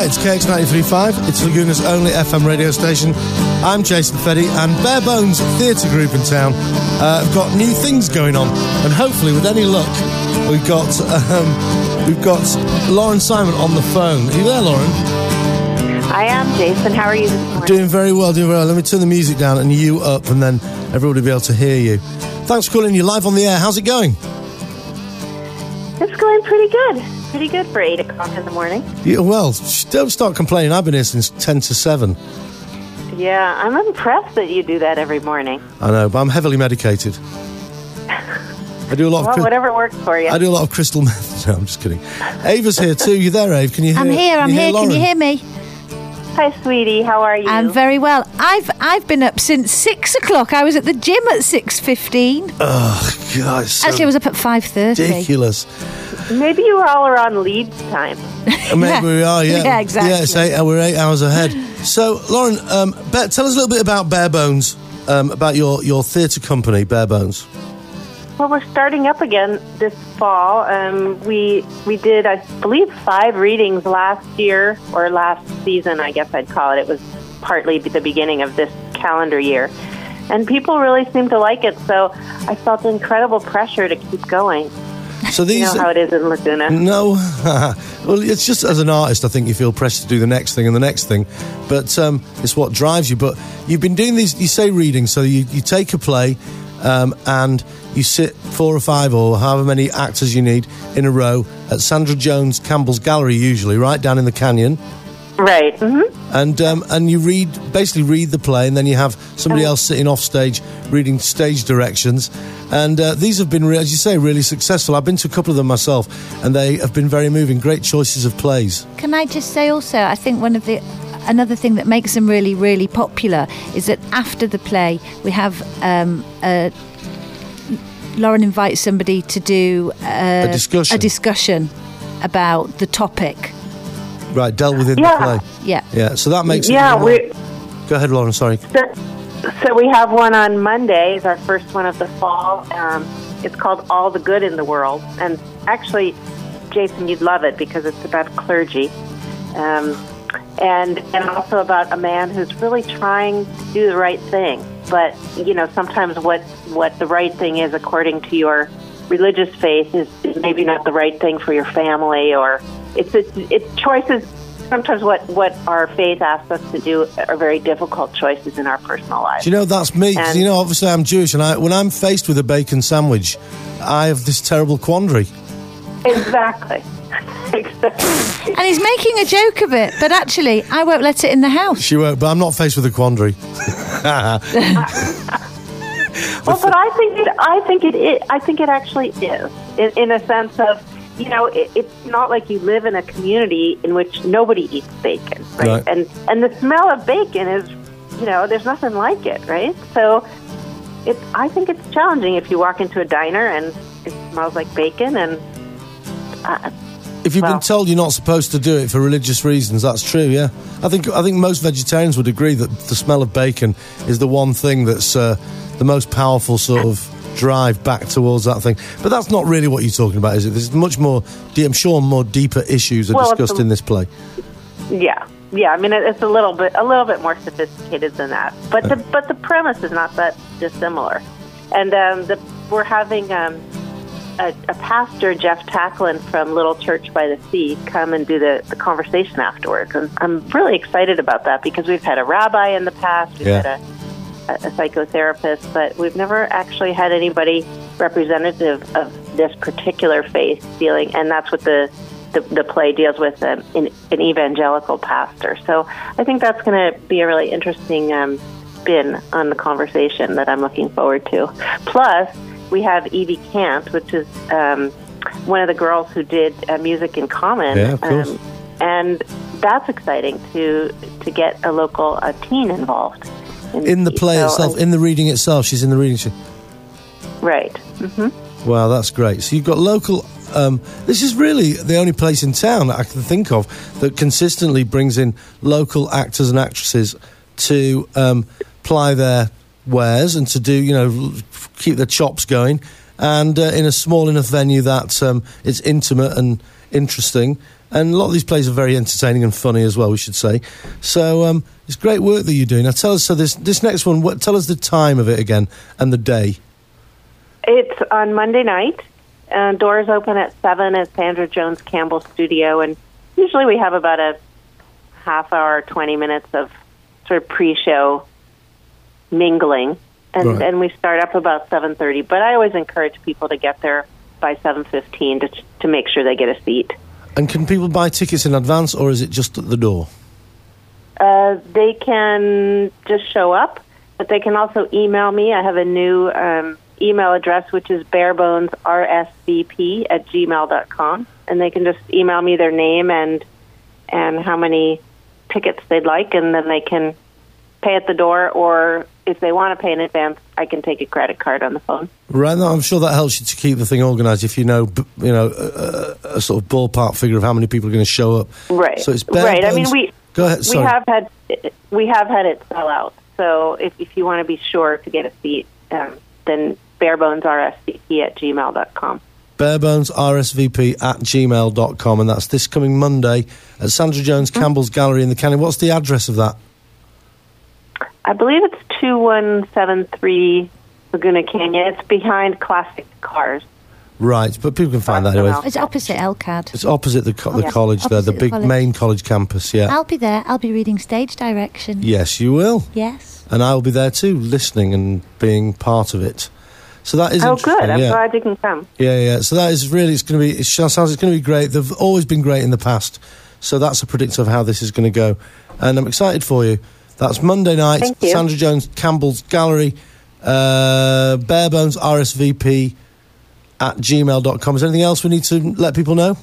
It's KX93.5. It's Laguna's only FM radio station. I'm Jason Feddy, and Barebones Theatre Group in town have got new things going on, and hopefully, with any luck, we've got Lauren Simon on the phone. Are you there, Lauren? I am, Jason. How are you this morning? Doing very well. Let me turn the music down and you up, and then everybody will be able to hear you. Thanks for calling. You're live on the air. How's it going? It's going pretty good. Pretty good for 8 o'clock in the morning. Yeah, well, don't start complaining. I've been here since 10 to 7. Yeah, I'm impressed that you do that every morning. I know, but I'm heavily medicated. I do a lot of... whatever works for you. I do a lot of crystal meth. No, I'm just kidding. Ava's here too. You there, Ave? Can you hear me? I'm here. Can you hear me? Hi, sweetie. How are you? I'm very well. I've been up since 6 o'clock. I was at the gym at 6:15. Oh, God. So actually, I was up at 5:30. Ridiculous. Maybe you were all around Leeds time. Maybe we are, yeah. Yeah, exactly. Yeah, we're 8 hours ahead. So, Lauren, tell us a little bit about Barebones, about your theatre company, Barebones. Well, we're starting up again this fall. We did, I believe, 5 readings last year, or last season, I guess I'd call it. It was partly the beginning of this calendar year. And people really seemed to like it, so I felt incredible pressure to keep going. So these, you know how it is in Laguna. No. Well, it's just as an artist, I think you feel pressure to do the next thing and the next thing. But it's what drives you. But you've been doing these, you say readings, so you take a play and you sit 4 or 5 or however many actors you need in a row at Sandra Jones Campbell's Gallery, usually, right down in the canyon. Right. Mm-hmm. And you basically read the play, and then you have somebody else sitting off stage reading stage directions. And these have been, as you say, really successful. I've been to a couple of them myself, and they have been very moving. Great choices of plays. Can I just say also, I think another thing that makes them really, really popular is that after the play, we have Lauren invites somebody to do a discussion about the topic. Right, dealt within the play. Yeah. So that makes it. Go ahead, Lauren. Sorry. So we have one on Monday. It's our first one of the fall. It's called All the Good in the World, and actually, Jason, you'd love it because it's about clergy, and also about a man who's really trying to do the right thing. But sometimes what the right thing is according to your religious faith is maybe not the right thing for your family, or it's choices. Sometimes what our faith asks us to do are very difficult choices in our personal lives. Do you know, that's me. Obviously I'm Jewish, and when I'm faced with a bacon sandwich, I have this terrible quandary. Exactly. And he's making a joke of it, but actually, I won't let it in the house. She won't, but I'm not faced with a quandary. Well, but I think it actually is, in a sense of, it's not like you live in a community in which nobody eats bacon, right? And the smell of bacon is, there's nothing like it, right? So I think it's challenging if you walk into a diner and it smells like bacon, and if you've been told you're not supposed to do it for religious reasons, that's true, yeah. I think most vegetarians would agree that the smell of bacon is the one thing that's the most powerful sort of drive back towards that thing. But that's not really what you're talking about, is it? There's much more, I'm sure, more deeper issues are discussed in this play. Yeah. I mean, it's a little bit more sophisticated than that. But the premise is not that dissimilar. And we're having a pastor, Jeff Tacklin from Little Church by the Sea, come and do the conversation afterwards. And I'm really excited about that because we've had a rabbi in the past, we've had a psychotherapist, but we've never actually had anybody representative of this particular faith dealing, and that's what the play deals with, an evangelical pastor. So I think that's going to be a really interesting spin on the conversation that I'm looking forward to. Plus, we have Evie Kant, which is one of the girls who did Music in Common. Yeah, of course. And that's exciting to get a local teen involved. In the play itself, in the reading itself, she's in the reading. Right. Mm-hmm. Wow, that's great. So you've got local... this is really the only place in town that I can think of that consistently brings in local actors and actresses to ply their wares and to do, keep their chops going. And in a small enough venue that it's intimate and interesting. And a lot of these plays are very entertaining and funny as well, we should say. So it's great work that you're doing. Now tell us, so this next one, tell us the time of it again and the day. It's on Monday night. Doors open at 7 at Sandra Jones Campbell Studio, and usually we have about a half hour, 20 minutes of sort of pre-show mingling, and we start up about 7:30. But I always encourage people to get there by 7:15 to make sure they get a seat. And can people buy tickets in advance, or is it just at the door? They can just show up, but they can also email me. I have a new email address, which is barebonesrsvp@gmail.com, and they can just email me their name and how many tickets they'd like, and then they can pay at the door, or if they want to pay in advance, I can take a credit card on the phone. Right, no, I'm sure that helps you to keep the thing organised if you know a sort of ballpark figure of how many people are going to show up. Right. So it's right. I mean, go ahead. Sorry. we have had it sell out. So if you want to be sure to get a seat, then barebonesrsvp@gmail.com. barebonesrsvp@gmail.com, and that's this coming Monday at Sandra Jones Campbell's Gallery in the Canning. What's the address of that? I believe it's 2173 Laguna Canyon. It's behind Classic Cars. Right, but people can find that anyway. It's opposite LCAD. It's opposite the college there, the big main college campus, yeah. I'll be there. I'll be reading stage direction. Yes, you will. Yes. And I will be there too, listening and being part of it. So that is interesting. Good. I'm glad you can come. Yeah. So that is really, it sounds it's going to be great. They've always been great in the past. So that's a predictor of how this is going to go. And I'm excited for you. That's Monday night, Sandra Jones Campbell's Gallery, barebonesrsvp@gmail.com. Is there anything else we need to let people know?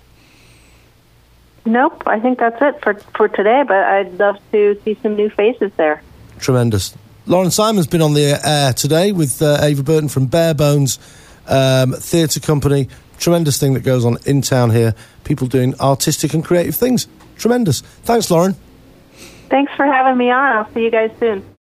Nope, I think that's it for today, but I'd love to see some new faces there. Tremendous. Lauren Simon's been on the air today with Ava Burton from Bare Bones Theatre Company. Tremendous thing that goes on in town here. People doing artistic and creative things. Tremendous. Thanks, Lauren. Thanks for having me on. I'll see you guys soon.